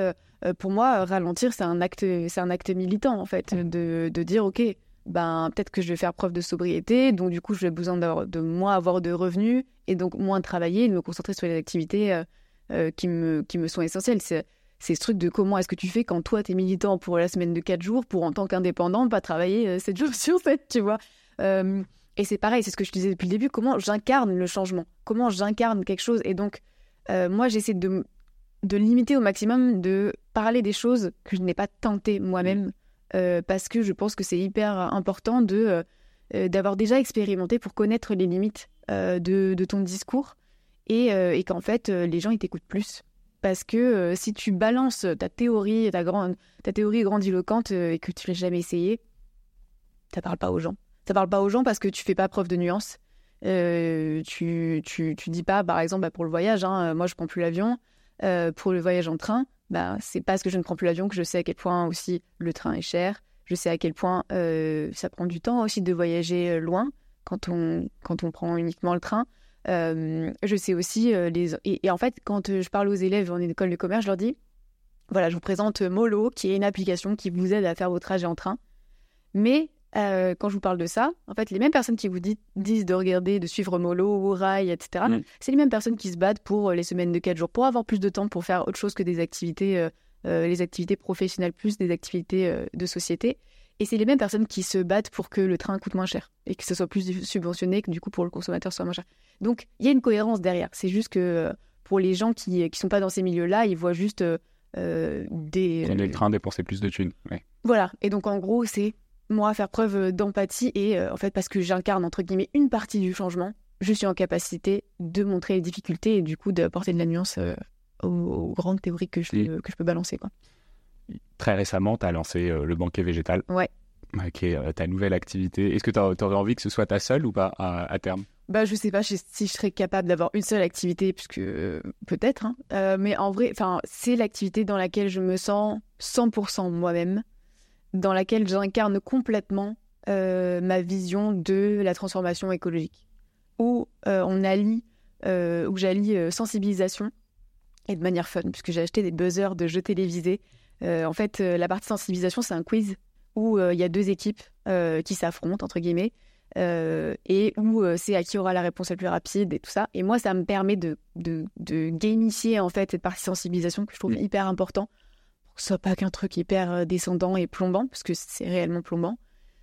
euh, pour moi, ralentir, c'est un acte, c'est un acte militant, en fait, de, de dire, OK, ben, peut-être que je vais faire preuve de sobriété, donc du coup, j'ai besoin de moins avoir de revenus, et donc moins travailler, et de me concentrer sur les activités euh, euh, qui, me, qui me sont essentielles. C'est, c'est ce truc de comment est-ce que tu fais quand toi, t'es militant pour la semaine de quatre jours, pour en tant qu'indépendant, pas travailler euh, sept jours sur sept, tu vois. Euh, et c'est pareil, c'est ce que je te disais depuis le début, comment j'incarne le changement, comment j'incarne quelque chose, et donc, euh, moi, j'essaie de... de limiter au maximum, de parler des choses que je n'ai pas tentées moi-même, euh, parce que je pense que c'est hyper important de, euh, d'avoir déjà expérimenté pour connaître les limites euh, de, de ton discours, et, euh, et qu'en fait, euh, les gens, ils t'écoutent plus. Parce que euh, si tu balances ta théorie, ta, grande, ta théorie grandiloquente, euh, et que tu l'as jamais essayé, ça parle pas aux gens. Ça parle pas aux gens parce que tu fais pas preuve de nuance. Euh, tu, tu, tu dis pas, par exemple, bah, pour le voyage, hein, moi, je prends plus l'avion. Euh, pour le voyage en train, bah, c'est parce que je ne prends plus l'avion que je sais à quel point aussi le train est cher. Je sais à quel point euh, ça prend du temps aussi de voyager loin quand on, quand on prend uniquement le train. Euh, je sais aussi euh, les... Et, et en fait, quand je parle aux élèves en école de commerce, je leur dis, voilà, je vous présente Molo, qui est une application qui vous aide à faire vos trajets en train. Mais Euh, quand je vous parle de ça, en fait, les mêmes personnes qui vous dit, disent de regarder, de suivre Molo, ou Rail, et cetera, mmh. c'est les mêmes personnes qui se battent pour les semaines de quatre jours, pour avoir plus de temps pour faire autre chose que des activités, euh, euh, les activités professionnelles plus des activités euh, de société. Et c'est les mêmes personnes qui se battent pour que le train coûte moins cher et que ce soit plus subventionné, que du coup pour le consommateur soit moins cher. Donc il y a une cohérence derrière. C'est juste que euh, pour les gens qui ne sont pas dans ces milieux-là, ils voient juste euh, des...
Prenez le train, dépenser plus de thunes. Ouais.
Voilà. Et donc en gros, c'est moi faire preuve d'empathie et euh, en fait parce que j'incarne entre guillemets une partie du changement, je suis en capacité de montrer les difficultés et du coup d'apporter de la nuance euh, aux, aux grandes théories que je, oui. peux, que je peux balancer, quoi.
Très récemment, tu as lancé euh, le banquet végétal,
ouais.
qui est euh, ta nouvelle activité. Est-ce que tu aurais envie que ce soit ta seule ou pas à, à terme?
Bah, je sais pas si je serais capable d'avoir une seule activité, puisque euh, peut-être, hein. euh, mais en vrai, c'est l'activité dans laquelle je me sens cent pour cent moi-même, dans laquelle j'incarne complètement euh, ma vision de la transformation écologique, où euh, on allie, euh, où j'allie euh, sensibilisation et de manière fun, puisque j'ai acheté des buzzers de jeux télévisés. Euh, en fait, euh, la partie sensibilisation, c'est un quiz où il euh, y a deux équipes euh, qui s'affrontent, entre guillemets, euh, et où euh, c'est à qui aura la réponse la plus rapide et tout ça. Et moi, ça me permet de, de, de gamifier en fait, cette partie sensibilisation que je trouve mmh. hyper important, pour que ce soit pas qu'un truc hyper descendant et plombant, parce que c'est réellement plombant.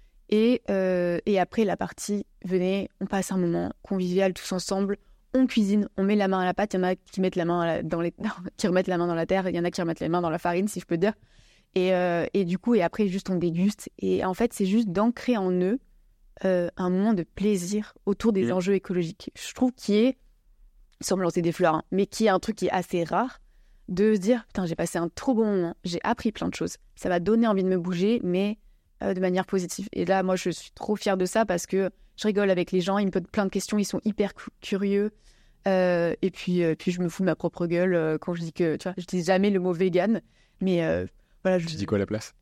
Et, euh, et après, la partie, venez, on passe un moment convivial tous ensemble, on cuisine, on met la main à la pâte. Il y en a qui mettent la main dans les... qui remettent la main dans la terre, il y en a qui remettent les mains dans la farine, si je peux dire. Et, euh, et du coup, et après, juste on déguste. Et en fait, c'est juste d'ancrer en eux euh, un moment de plaisir autour des mmh. enjeux écologiques. Je trouve qu'il est, sans me lancer des fleurs, hein, mais qui est un truc qui est assez rare, de se dire, putain, j'ai passé un trop bon moment, j'ai appris plein de choses. Ça m'a donné envie de me bouger, mais euh, de manière positive. Et là, moi, je suis trop fière de ça parce que je rigole avec les gens, ils me posent plein de questions, ils sont hyper cu- curieux. Euh, et puis, euh, puis, je me fous de ma propre gueule euh, quand je dis que, tu vois, je dis jamais le mot vegan, mais euh, voilà. Je
tu dis quoi à la place?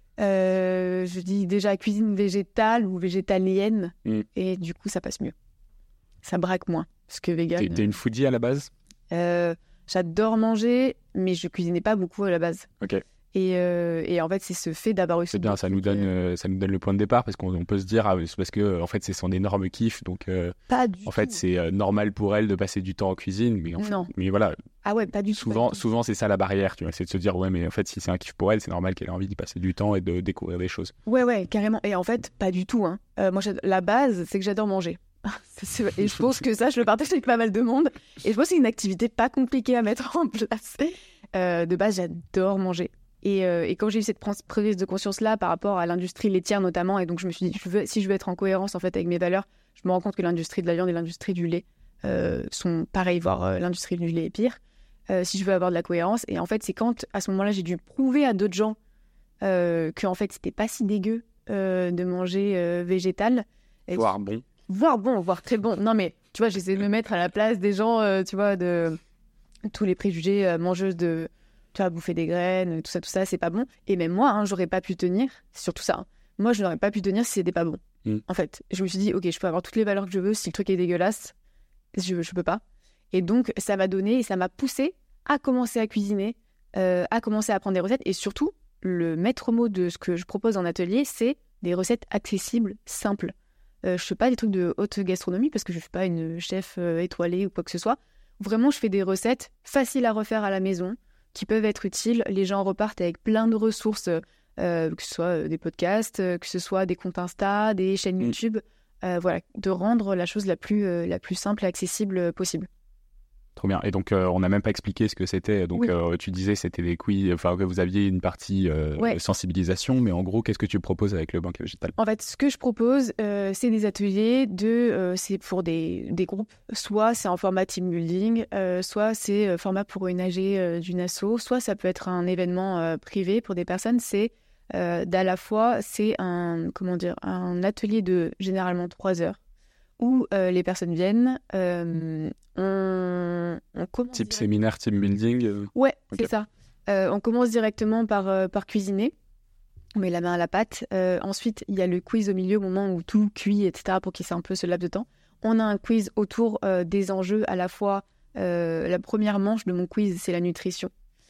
euh, Je dis déjà cuisine végétale ou végétalienne, mm. et du coup, ça passe mieux. Ça braque moins, parce que vegan.
T'es, t'es une foodie à la base?
euh, J'adore manger, mais je cuisinais pas beaucoup à la base.
Ok.
Et, euh, et en fait, c'est ce fait d'avoir eu...
C'est bien, ça nous, donne, euh, ça nous donne le point de départ, parce qu'on on peut se dire, ah, c'est parce que en fait, c'est son énorme kiff, donc euh,
pas du
en fait,
tout.
c'est euh, normal pour elle de passer du temps en cuisine, mais, en fait,
non.
mais voilà.
Ah ouais, pas du
souvent,
tout.
Souvent, c'est ça la barrière, tu vois, c'est de se dire, ouais, mais en fait, si c'est un kiff pour elle, c'est normal qu'elle ait envie d'y passer du temps et de découvrir des choses.
Ouais, ouais, carrément. Et en fait, pas du tout. Hein. Euh, moi, la base, c'est que j'adore manger. Et je pense que ça, je le partage avec pas mal de monde. Et je pense que c'est une activité pas compliquée à mettre en place. Euh, de base, j'adore manger. Et, euh, et quand j'ai eu cette prise de conscience-là par rapport à l'industrie laitière notamment, et donc je me suis dit, je veux, si je veux être en cohérence en fait avec mes valeurs, je me rends compte que l'industrie de la viande et l'industrie du lait euh, sont pareilles, voire euh, l'industrie du lait est pire. Euh, si je veux avoir de la cohérence, et en fait, c'est quand à ce moment-là, j'ai dû prouver à d'autres gens euh, que en fait, c'était pas si dégueu euh, de manger euh, végétal. Et
voire bon.
Voire bon, voire très bon. Non mais tu vois, j'essaie de me mettre à la place des gens, euh, tu vois, de tous les préjugés euh, mangeuses de, tu vois, bouffer des graines, tout ça, tout ça, c'est pas bon. Et même moi, hein, j'aurais pas pu tenir, c'est surtout ça. Hein. Moi, je n'aurais pas pu tenir si c'était pas bon. Mm. En fait, je me suis dit, ok, je peux avoir toutes les valeurs que je veux, si le truc est dégueulasse, je, je peux pas. Et donc, ça m'a donné, et ça m'a poussé à commencer à cuisiner euh, à commencer à apprendre des recettes. Et surtout, le maître mot de ce que je propose en atelier, c'est des recettes accessibles, simples. Euh, je ne fais pas des trucs de haute gastronomie parce que je ne suis pas une chef euh, étoilée ou quoi que ce soit. Vraiment, je fais des recettes faciles à refaire à la maison, qui peuvent être utiles. Les gens repartent avec plein de ressources, euh, que ce soit des podcasts, euh, que ce soit des comptes Insta, des chaînes YouTube. Euh, voilà, de rendre la chose la plus, euh, la plus simple et accessible possible.
Trop bien. Et donc, euh, on n'a même pas expliqué ce que c'était. Donc, oui. euh, tu disais c'était des quiz, enfin que vous aviez une partie euh, ouais. sensibilisation, mais en gros, qu'est-ce que tu proposes avec le banquet végétal ?
En fait, ce que je propose, euh, c'est des ateliers de, euh, c'est pour des, des groupes. Soit c'est en format team building, euh, soit c'est euh, format pour une A G euh, d'une asso, soit ça peut être un événement euh, privé pour des personnes. C'est euh, d'à la fois, c'est un comment dire, un atelier de généralement trois heures. Où euh, les personnes viennent, euh, on, on commence...
Type direct... séminaire, team building euh...
Ouais,
okay.
c'est ça. Euh, on commence directement par, euh, par cuisiner. On met la main à la pâte. Euh, ensuite, il y a le quiz au milieu, au moment où tout cuit, et cetera, pour qu'il y ait un peu ce laps de temps. On a un quiz autour euh, des enjeux, à la fois... Euh, la première manche de mon quiz, c'est la nutrition.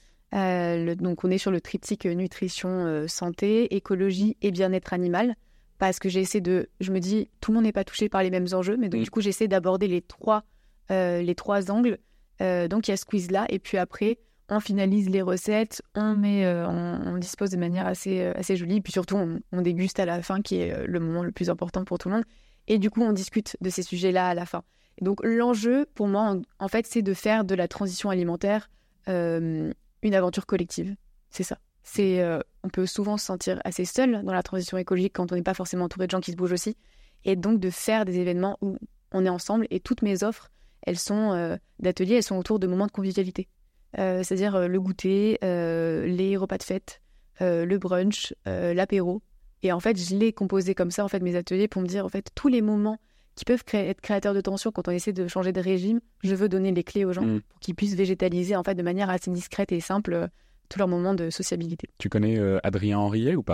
Euh, le, donc, on est sur le triptyque nutrition, euh, santé, écologie et bien-être animal. Parce que j'essaie de... Je me dis, tout le monde n'est pas touché par les mêmes enjeux, mais donc, mmh. du coup, j'essaie d'aborder les trois, euh, les trois angles. Euh, donc, il y a ce quiz-là, et puis après, on finalise les recettes, on, met, euh, on, on dispose de manière assez, euh, assez jolie, et puis surtout, on, on déguste à la fin, qui est le moment le plus important pour tout le monde. Et du coup, on discute de ces sujets-là à la fin. Et donc, l'enjeu, pour moi, en, en fait, c'est de faire de la transition alimentaire euh, une aventure collective. C'est ça. C'est, euh, on peut souvent se sentir assez seul dans la transition écologique quand on n'est pas forcément entouré de gens qui se bougent aussi. Et donc de faire des événements où on est ensemble. Et toutes mes offres, elles sont euh, d'ateliers, elles sont autour de moments de convivialité. Euh, c'est-à-dire euh, le goûter, euh, les repas de fête, euh, le brunch, euh, l'apéro. Et en fait, je l'ai composé comme ça, en fait, mes ateliers, pour me dire, en fait, tous les moments qui peuvent créer, être créateurs de tension quand on essaie de changer de régime, je veux donner les clés aux gens mmh. pour qu'ils puissent végétaliser, en fait, de manière assez discrète et simple, tous leurs moments de sociabilité.
Tu connais euh, Adrien Henriet ou pas ?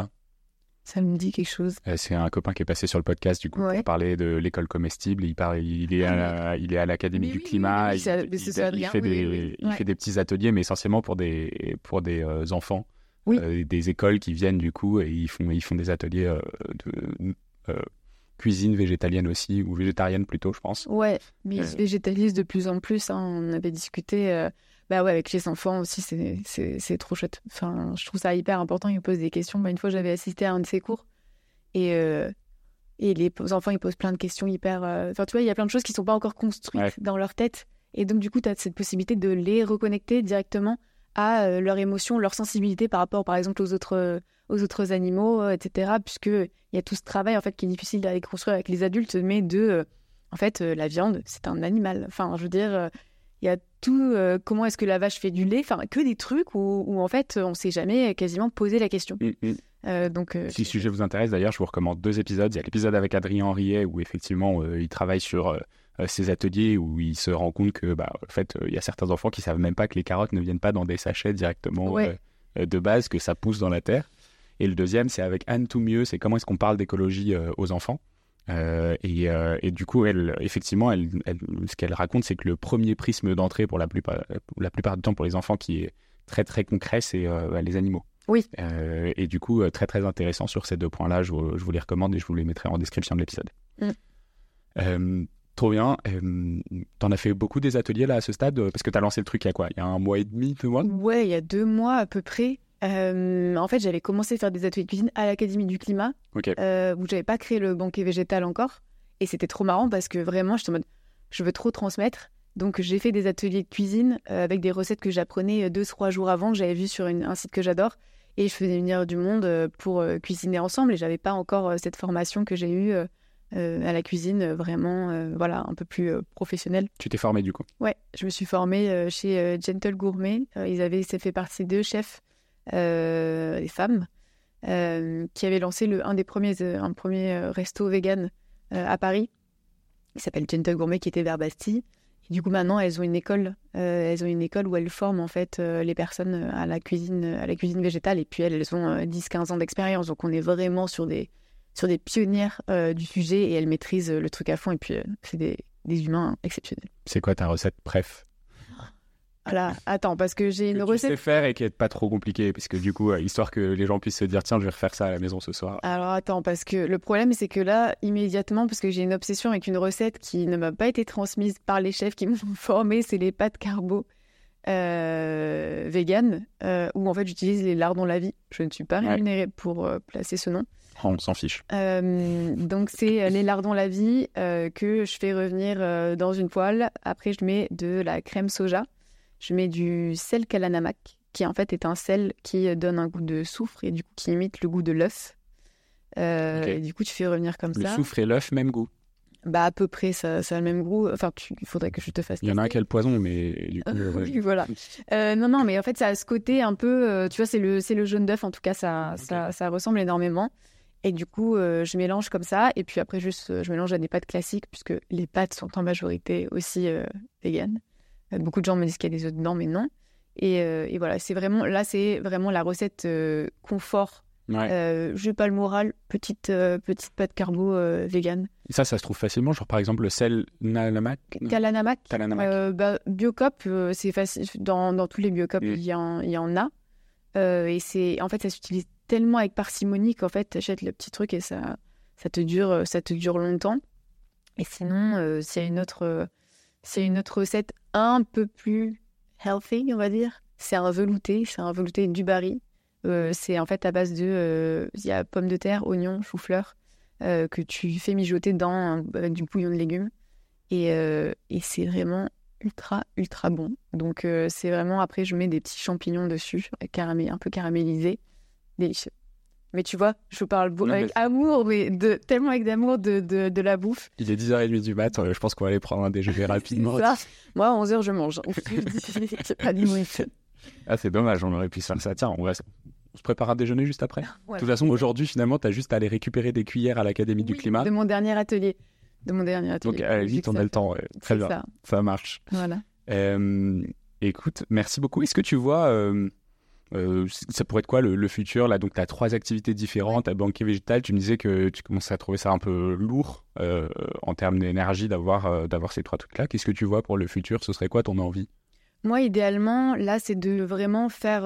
Ça me dit quelque chose.
Euh, c'est un copain qui est passé sur le podcast du coup ouais. pour parler de l'école comestible. Il, parle, il, est, à, il est à l'Académie mais du oui, Climat. Oui, oui,
il, il, il, Adrien,
il, fait,
oui,
des,
oui.
il
Ouais.
fait des petits ateliers, mais essentiellement pour des, pour des euh, enfants,
oui.
euh, des écoles qui viennent du coup et ils font, ils font des ateliers euh, de euh, cuisine végétalienne aussi, ou végétarienne plutôt, je pense.
Ouais, mais ils se végétalisent de plus en plus. Hein. On avait discuté... Euh... Bah ouais, avec les enfants aussi, c'est, c'est, c'est trop chouette. Enfin, je trouve ça hyper important. Ils me posent des questions. Bah, une fois, j'avais assisté à un de ces cours. Et, euh, et les enfants, ils posent plein de questions hyper... Euh... Enfin, tu vois, il y a plein de choses qui ne sont pas encore construites ouais. dans leur tête. Et donc, du coup, tu as cette possibilité de les reconnecter directement à euh, leurs émotions, leur sensibilité par rapport, par exemple, aux autres, euh, aux autres animaux, euh, et cetera. Puisqu'il y a tout ce travail, en fait, qui est difficile à construire avec les adultes, mais de... Euh, en fait, euh, la viande, c'est un animal. Enfin, je veux dire... Euh, il y a tout, euh, comment est-ce que la vache fait du lait, enfin que des trucs où, où en fait on ne s'est jamais quasiment posé la question.
Mmh.
Euh, donc, euh,
si le sujet vous intéresse d'ailleurs, je vous recommande deux épisodes. Il y a l'épisode avec Adrien Henriet où effectivement euh, il travaille sur euh, ces ateliers où il se rend compte que bah, en fait il euh, y a certains enfants qui ne savent même pas que les carottes ne viennent pas dans des sachets directement
ouais.
euh, de base, que ça pousse dans la terre. Et le deuxième c'est avec Anne Toumieux, c'est comment est-ce qu'on parle d'écologie euh, aux enfants. Euh, et, euh, et du coup, elle, effectivement, elle, elle, ce qu'elle raconte, c'est que le premier prisme d'entrée pour la plupart, la plupart du temps pour les enfants qui est très très concret, c'est euh, les animaux.
Oui.
Euh, et du coup, très très intéressant sur ces deux points-là. Je, je vous les recommande et je vous les mettrai en description de l'épisode. Mm. Euh, trop bien. Euh, T'en as fait beaucoup des ateliers là à ce stade parce que t'as lancé le truc il y a quoi ? Il y a un mois et demi, deux mois ?
Ouais, il y a deux mois à peu près. Euh, en fait, j'avais commencé à faire des ateliers de cuisine à l'Académie du Climat,
okay.
euh, où j'avais pas créé le banquet végétal encore. Et c'était trop marrant parce que vraiment, j'étais en mode, je veux trop transmettre. Donc, j'ai fait des ateliers de cuisine euh, avec des recettes que j'apprenais deux, trois jours avant, que j'avais vues sur une, un site que j'adore. Et je faisais venir du monde euh, pour euh, cuisiner ensemble. Et j'avais pas encore euh, cette formation que j'ai eue euh, euh, à la cuisine, euh, vraiment, euh, voilà, un peu plus euh, professionnelle.
Tu t'es formée du coup ?
Ouais, je me suis formée euh, chez euh, Gentle Gourmet. Euh, ils avaient, ça fait partie d'eux, chefs. Euh, les femmes euh, qui avaient lancé le, un des premiers, euh, un premier euh, resto vegan euh, à Paris. Il s'appelle Gentle Gourmet, qui était vers Bastille. Et du coup, maintenant, elles ont une école. Euh, elles ont une école où elles forment en fait euh, les personnes à la cuisine, à la cuisine végétale. Et puis elles, elles ont euh, dix à quinze ans d'expérience. Donc on est vraiment sur des, sur des pionnières euh, du sujet et elles maîtrisent le truc à fond. Et puis euh, c'est des, des humains exceptionnels.
C'est quoi ta recette préf ?
Voilà, attends, parce que j'ai une
que
recette...
tu sais faire et qui n'est pas trop compliquée, parce que du coup, euh, histoire que les gens puissent se dire, tiens, je vais refaire ça à la maison ce soir.
Alors attends, parce que le problème, c'est que là, immédiatement, parce que j'ai une obsession avec une recette qui ne m'a pas été transmise par les chefs qui m'ont formée, c'est les pâtes carbo euh, vegan, euh, où en fait j'utilise les lardons la vie. Je ne suis pas rémunérée ouais. pour euh, placer ce nom.
On s'en fiche.
Euh, donc c'est les lardons la vie euh, que je fais revenir euh, dans une poêle. Après, je mets de la crème soja. Je mets du sel kalanamak, qui en fait est un sel qui donne un goût de soufre et du coup qui imite le goût de l'œuf. Euh, okay. Et du coup, tu fais revenir comme
le
ça.
Le soufre et l'œuf, même goût.
Bah à peu près, ça, ça a le même goût. Enfin, il faudrait que je te fasse.
Il y en a un qui a le poison, mais du coup.
Euh, oui, voilà. Euh, non, non, mais en fait, ça a ce côté un peu. Euh, tu vois, c'est le, c'est le jaune d'œuf. En tout cas, ça, okay. ça, ça ressemble énormément. Et du coup, euh, je mélange comme ça. Et puis après, juste, je mélange à des pâtes classiques, puisque les pâtes sont en majorité aussi euh, véganes. Euh, beaucoup de gens me disent qu'il y a des œufs dedans, mais non. Et, euh, et voilà, c'est vraiment, là, c'est vraiment la recette euh, confort. Ouais. Euh, je n'ai pas le moral, petite, euh, petite pâte carbo euh, vegan.
Et ça, ça se trouve facilement, genre par exemple le sel Kalanamak.
Kalanamak.
Kalanamak.
Euh, bah, Biocop, euh, c'est facile. Dans, dans tous les Biocop, il mmh. y, y en a. Euh, et c'est, en fait, ça s'utilise tellement avec parcimonie qu'en fait, tu achètes le petit truc et ça, ça, te dure, ça te dure longtemps. Et sinon, euh, s'il y a une autre, euh, s'il y a une autre recette un peu plus healthy, on va dire, c'est un velouté, c'est un velouté du Barry. Euh, c'est en fait à base de, euh, il y a pommes de terre, oignons, chou-fleur euh, que tu fais mijoter dans un, avec du bouillon de légumes et, euh, et c'est vraiment ultra ultra bon. Donc euh, c'est vraiment, après je mets des petits champignons dessus, caramé, un peu caramélisés, délicieux. Mais tu vois, je parle beau, non, avec mais... amour, mais de, tellement avec d'amour de, de, de la bouffe.
Il est dix heures trente du mat, je pense qu'on va aller prendre un déjeuner rapidement.
Ça. Moi à onze heures je mange. C'est pas du tout.
Ah c'est dommage, on aurait pu faire ça. Tiens, on va... On se prépare un déjeuner juste après. Ouais. De toute façon, aujourd'hui, finalement, tu as juste à aller récupérer des cuillères à l'Académie oui, du Climat.
De mon dernier atelier. De mon dernier atelier.
Donc, à la limite, on a le temps. Ouais. Très bien. Ça. ça marche.
Voilà.
Euh, écoute, merci beaucoup. Est-ce que tu vois, euh, euh, ça pourrait être quoi le, le futur là? Donc, tu as trois activités différentes. À Banquet Végétal, tu me disais que tu commençais à trouver ça un peu lourd euh, en termes d'énergie d'avoir, euh, d'avoir ces trois trucs-là. Qu'est-ce que tu vois pour le futur? Ce serait quoi ton envie?
Moi, idéalement, là, c'est de vraiment faire,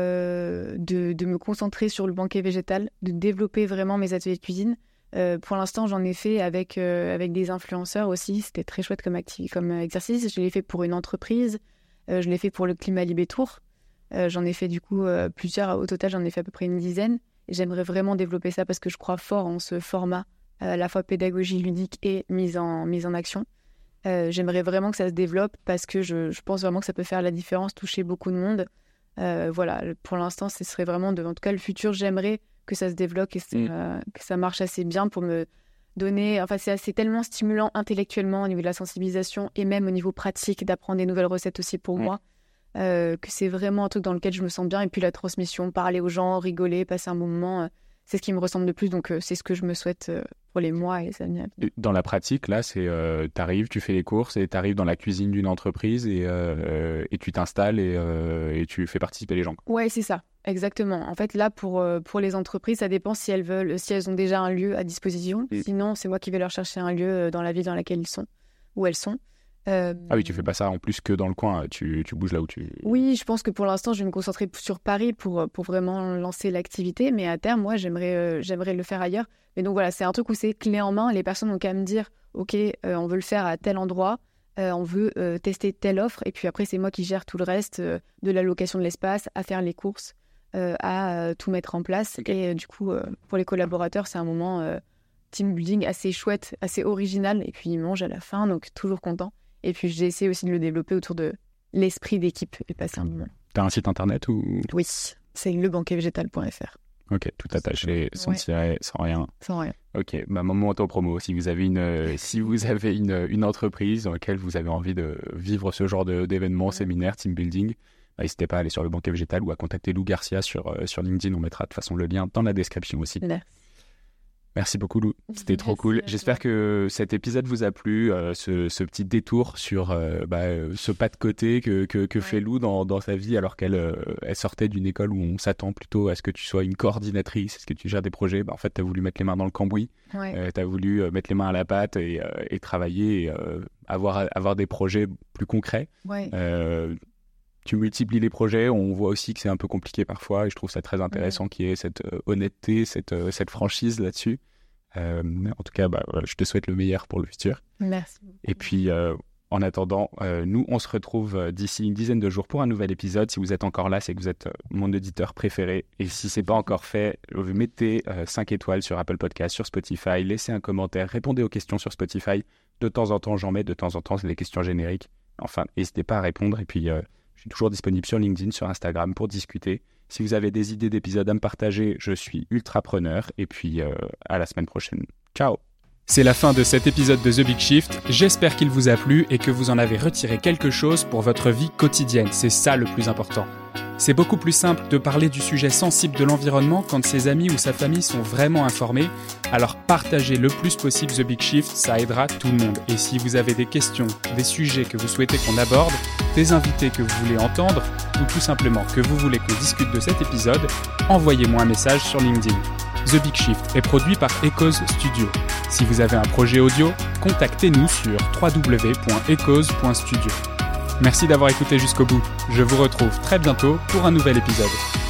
euh, de, de me concentrer sur le banquet végétal, de développer vraiment mes ateliers de cuisine. Euh, pour l'instant, j'en ai fait avec, euh, avec des influenceurs aussi. C'était très chouette comme, activité, comme exercice. Je l'ai fait pour une entreprise. Euh, je l'ai fait pour le Climat Libé Tour. Euh, j'en ai fait du coup euh, plusieurs. Au total, j'en ai fait à peu près une dizaine. Et j'aimerais vraiment développer ça parce que je crois fort en ce format, à la fois pédagogie ludique et mise en, mise en action. Euh, j'aimerais vraiment que ça se développe parce que je, je pense vraiment que ça peut faire la différence, toucher beaucoup de monde. Euh, voilà, pour l'instant, ce serait vraiment, de, en tout cas, le futur, j'aimerais que ça se développe et mmh. euh, que ça marche assez bien pour me donner... Enfin, c'est, c'est tellement stimulant intellectuellement au niveau de la sensibilisation et même au niveau pratique d'apprendre des nouvelles recettes aussi pour mmh. moi, euh, que c'est vraiment un truc dans lequel je me sens bien. Et puis la transmission, parler aux gens, rigoler, passer un bon moment... Euh, c'est ce qui me ressemble le plus, donc euh, c'est ce que je me souhaite euh, pour les mois et les années à venir.
Dans la pratique, là, c'est euh, t'arrives, tu fais les courses et t'arrives dans la cuisine d'une entreprise et, euh, et tu t'installes et, euh, et tu fais participer les gens.
Ouais, c'est ça, exactement. En fait, là, pour, euh, pour les entreprises, ça dépend si elles veulent, si elles ont déjà un lieu à disposition. Mmh. Sinon, c'est moi qui vais leur chercher un lieu dans la ville dans laquelle ils sont, où elles sont. Euh...
Ah oui, tu fais pas ça en plus que dans le coin, tu, tu bouges là où tu...
Oui, je pense que pour l'instant, je vais me concentrer sur Paris pour, pour vraiment lancer l'activité, mais à terme, moi, j'aimerais, euh, j'aimerais le faire ailleurs. Mais donc voilà, c'est un truc où c'est clé en main, les personnes ont qu'à me dire, ok, euh, on veut le faire à tel endroit, euh, on veut euh, tester telle offre, et puis après, c'est moi qui gère tout le reste, euh, de l'allocation de l'espace, à faire les courses, euh, à euh, tout mettre en place. Okay. Et euh, du coup, euh, pour les collaborateurs, c'est un moment euh, team building assez chouette, assez original, et puis ils mangent à la fin, donc toujours content. Et puis, j'ai essayé aussi de le développer autour de l'esprit d'équipe et passer un moment.
T'as un site internet ou...
Oui, c'est le banquet végétal point f r.
Ok, tout attaché, sans ouais. tirer, sans rien.
Sans rien.
Ok, bah, moment auto-promo. Si vous avez, une, euh, si vous avez une, une entreprise dans laquelle vous avez envie de vivre ce genre de, d'événements, ouais. séminaires, team building, bah, n'hésitez pas à aller sur le banquet végétal ou à contacter Lou Garcia sur, euh, sur LinkedIn. On mettra de toute façon le lien dans la description aussi.
Merci.
Merci beaucoup Lou, c'était trop cool. J'espère que cet épisode vous a plu, euh, ce, ce petit détour sur euh, bah, ce pas de côté que, que, que ouais. fait Lou dans, dans sa vie alors qu'elle euh, elle sortait d'une école où on s'attend plutôt à ce que tu sois une coordinatrice, à ce que tu gères des projets. Bah, en fait, tu as voulu mettre les mains dans le cambouis, ouais. euh, tu as voulu euh, mettre les mains à la pâte et, euh, et travailler et euh, avoir, avoir des projets plus concrets.
Ouais.
Euh, tu multiplies les projets. On voit aussi que c'est un peu compliqué parfois et je trouve ça très intéressant mmh. qu'il y ait cette euh, honnêteté, cette, euh, cette franchise là-dessus. Euh, en tout cas, bah, je te souhaite le meilleur pour le futur.
Merci.
Et puis, euh, en attendant, euh, nous, on se retrouve d'ici une dizaine de jours pour un nouvel épisode. Si vous êtes encore là, c'est que vous êtes mon auditeur préféré. Et si ce n'est pas encore fait, mettez euh, cinq étoiles sur Apple Podcast, sur Spotify, laissez un commentaire, répondez aux questions sur Spotify. De temps en temps, j'en mets, de temps en temps, c'est des questions génériques. Enfin, n'hésitez pas à répondre. Et puis, euh, je suis toujours disponible sur LinkedIn, sur Instagram pour discuter. Si vous avez des idées d'épisodes à me partager, je suis ultra preneur. Et puis, euh, à la semaine prochaine. Ciao!
C'est la fin de cet épisode de The Big Shift. J'espère qu'il vous a plu et que vous en avez retiré quelque chose pour votre vie quotidienne. C'est ça le plus important. C'est beaucoup plus simple de parler du sujet sensible de l'environnement quand ses amis ou sa famille sont vraiment informés. Alors partagez le plus possible The Big Shift, ça aidera tout le monde. Et si vous avez des questions, des sujets que vous souhaitez qu'on aborde, des invités que vous voulez entendre, ou tout simplement que vous voulez qu'on discute de cet épisode, envoyez-moi un message sur LinkedIn. The Big Shift est produit par Echoes Studio. Si vous avez un projet audio, contactez-nous sur w w w point echoes point studio. Merci d'avoir écouté jusqu'au bout. Je vous retrouve très bientôt pour un nouvel épisode.